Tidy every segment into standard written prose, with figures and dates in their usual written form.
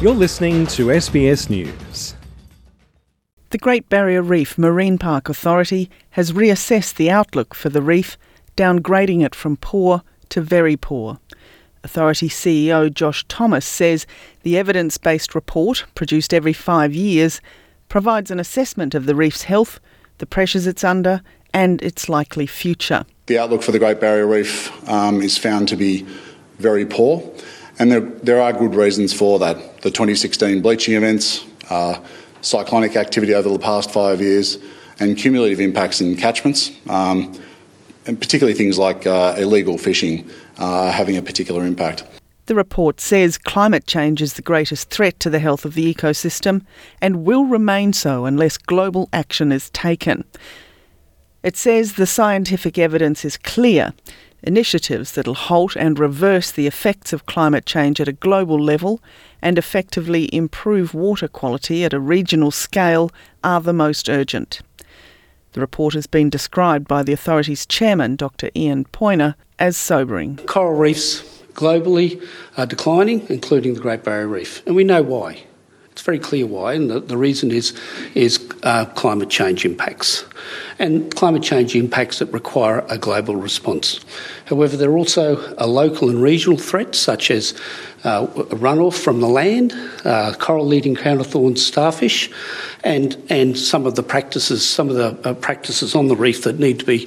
You're listening to SBS News. The Great Barrier Reef Marine Park Authority has reassessed the outlook for the reef, downgrading it from poor to very poor. Authority CEO Josh Thomas says the evidence-based report, produced every 5 years, provides an assessment of the reef's health, the pressures it's under and its likely future. The outlook for the Great Barrier Reef is found to be very poor, and there are good reasons for that. The 2016 bleaching events, cyclonic activity over the past 5 years, and cumulative impacts in catchments, and particularly things like illegal fishing having a particular impact. The report says climate change is the greatest threat to the health of the ecosystem and will remain so unless global action is taken. It says the scientific evidence is clear. Initiatives that'll halt and reverse the effects of climate change at a global level and effectively improve water quality at a regional scale are the most urgent. The report has been described by the authority's chairman, Dr Ian Poyner, as sobering. Coral reefs globally are declining, including the Great Barrier Reef, and we know why. It's very clear why, and the reason is climate change impacts, and climate change impacts that require a global response. However, there are also local and regional threats, such as runoff from the land, coral-eating crown-of-thorns starfish, and some of the practices on the reef that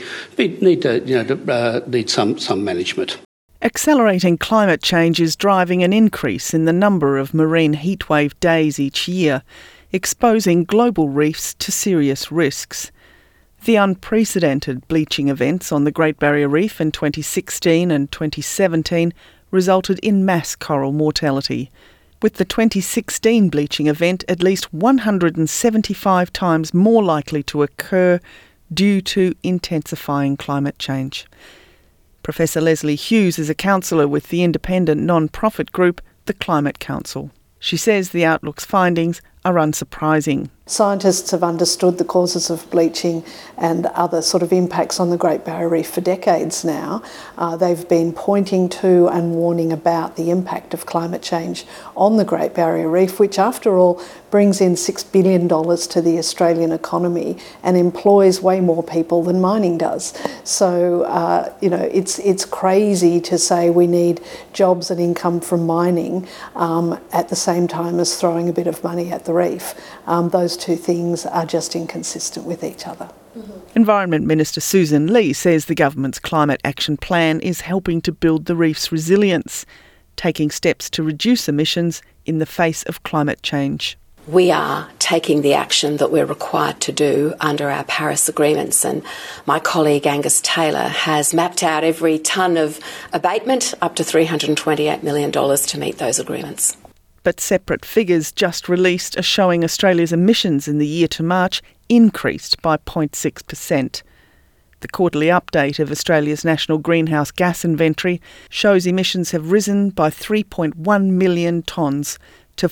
need some management. Accelerating climate change is driving an increase in the number of marine heatwave days each year, exposing global reefs to serious risks. The unprecedented bleaching events on the Great Barrier Reef in 2016 and 2017 resulted in mass coral mortality, with the 2016 bleaching event at least 175 times more likely to occur due to intensifying climate change. Professor Leslie Hughes is a counsellor with the independent non-profit group, the Climate Council. She says the Outlook's findings are unsurprising. Scientists have understood the causes of bleaching and other sort of impacts on the Great Barrier Reef for decades now. They've been pointing to and warning about the impact of climate change on the Great Barrier Reef, which after all brings in $6 billion to the Australian economy and employs way more people than mining does. So, it's crazy to say we need jobs and income from mining at the same time as throwing a bit of money at the reef. Those two things are just inconsistent with each other. Environment Minister Susan Lee says the government's climate action plan is helping to build the reef's resilience, taking steps to reduce emissions in the face of climate change. We are taking the action that we're required to do under our Paris agreements, and my colleague Angus Taylor has mapped out every tonne of abatement up to $328 million to meet those agreements. But separate figures just released are showing Australia's emissions in the year to March increased by 0.6%. The quarterly update of Australia's national greenhouse gas inventory shows emissions have risen by 3.1 million tonnes to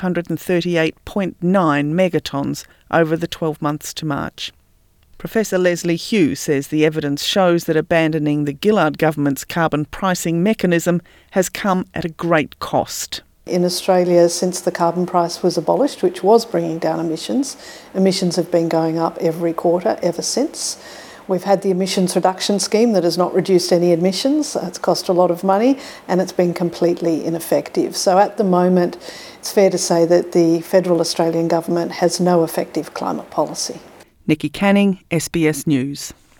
538.9 megatons over the 12 months to March. Professor Leslie Hughes says the evidence shows that abandoning the Gillard government's carbon pricing mechanism has come at a great cost. In Australia, since the carbon price was abolished, which was bringing down emissions have been going up every quarter ever since. We've had the emissions reduction scheme that has not reduced any emissions. It's cost a lot of money and it's been completely ineffective. So at the moment, it's fair to say that the federal Australian government has no effective climate policy. Nikki Canning, SBS News.